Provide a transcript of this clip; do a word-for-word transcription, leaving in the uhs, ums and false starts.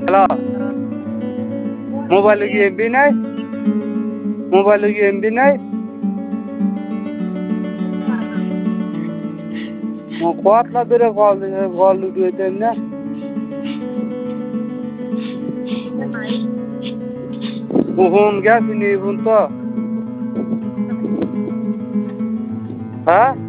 hello মোবাইলে কি MB নাই মোবাইলে কি এমবি নাই কতলা ধরে কল দিছে কল দিতেন না ফোন গেছে নি ফোন তো হ্যাঁ